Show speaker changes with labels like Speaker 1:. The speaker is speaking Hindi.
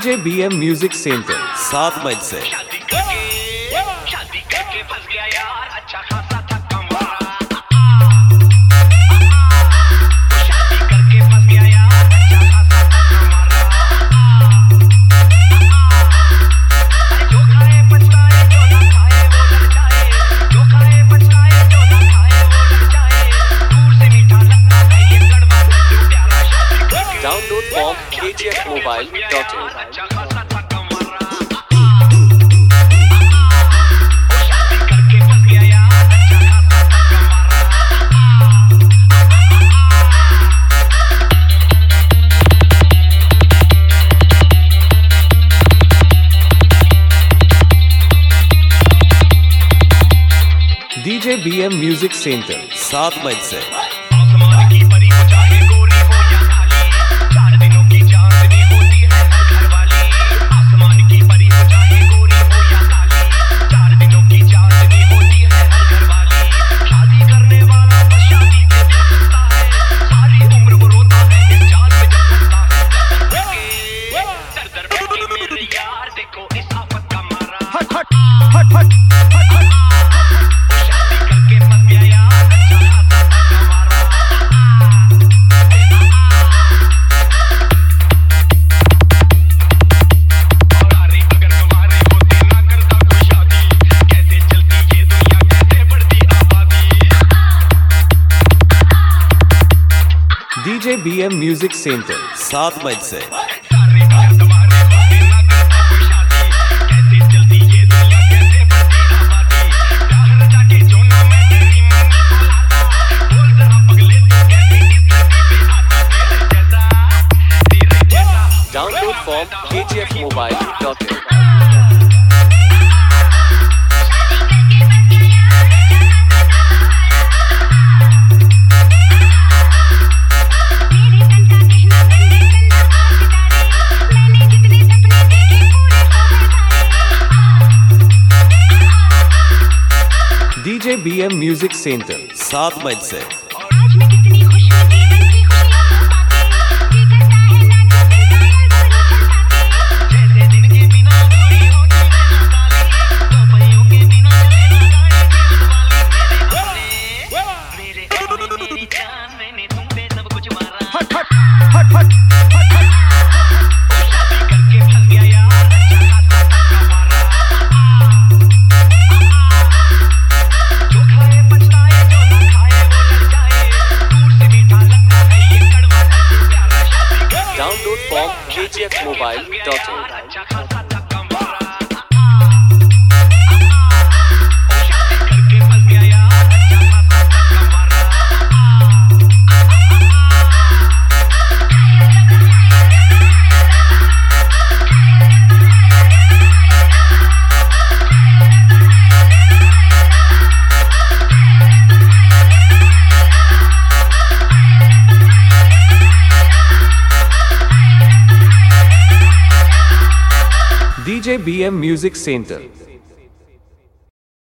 Speaker 1: डीजे बीएम म्यूजिक सेंटर
Speaker 2: 7 मई से।
Speaker 3: शादी करके फंस गया यार, अच्छा खासा था कमारा। शादी करके फंस गया यार, अच्छा खासा था कमारा। जो खाए पछताए, जो ना खाए वो लड़ जाए। जो खाए पछताए, जो ना खाए वो लड़ जाए। दूर से मीठा लगता है ये कड़वा लड्डू प्यारा। शादी करके
Speaker 2: डाउनलोड फ्रॉम kgfmobile.in।
Speaker 3: अच्छा खासा था कमारा।
Speaker 1: डीजे बीएम म्यूजिक सेंटर
Speaker 2: 7 मई से।
Speaker 3: आसमान की परी को चाहे गोरी हो या काली, 4 दिनों की चांदनी होती है घर वाली। आसमान की परी को चाहे गोरी हो या काली, 4 दिनों की चांदनी होती है घर वाली। शादी करने वाला बस शादी के दिन हंसता है, सारी उम्र वो रोता है इंतजार में जब फंसता है। दर दर बैठे मेरे यार, देखो इस आफत का मारा। हट हट हट हट
Speaker 1: डीजे बीएम म्यूजिक सेंटर
Speaker 2: 7 मई से। Download from kgfmobile.in।
Speaker 1: DJ BM music centre
Speaker 2: 7 मई से।
Speaker 4: आज मैं कितनी खुश हूँ, जीवन की खुशियाँ तो पाते, कि करता है ना कि दिन का ये बड़ू छलकाते।
Speaker 3: जैसे दिन के बिना पूरी होती है ना काली, दो पहियों के बिना चले ना गाड़ी जीवन वाली। मेरे अपने मेरी जान, मैंने तुम पे सब कुछ मारा। हट हट हट हट शादी करके फंस गया यार, अच्छा खासा था कमारा। जो खाए पछताए, जो ना खाए वो लड़ जाए। दूर से मीठा लगता है ये कड़वा लड्डू प्यारा। शादी करके
Speaker 2: डाउनलोड फ्रॉम kgfmobile.in।
Speaker 3: अच्छा खासा था कमारा। शादी करके फंस गया यार, अच्छा खासा था कमारा।
Speaker 1: DJ BM music centre